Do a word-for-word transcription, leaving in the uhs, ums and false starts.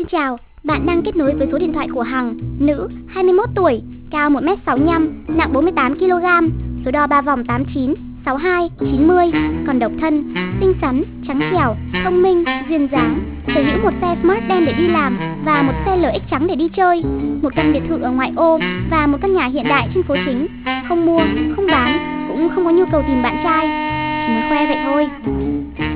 Xin chào, bạn đang kết nối với số điện thoại của Hằng, nữ, hai mươi mốt tuổi, cao một mét sáu mươi lăm, nặng bốn mươi tám ki lô gam, số đo ba vòng tám chín, sáu hai, chín mươi, còn độc thân, xinh xắn, trắng trẻo, thông minh, duyên dáng, sở hữu một xe Smart đen để đi làm và một xe lờ ích trắng để đi chơi, một căn biệt thự ở ngoại ô và một căn nhà hiện đại trên phố chính. Không mua, không bán, cũng không có nhu cầu tìm bạn trai, chỉ muốn khoe vậy thôi.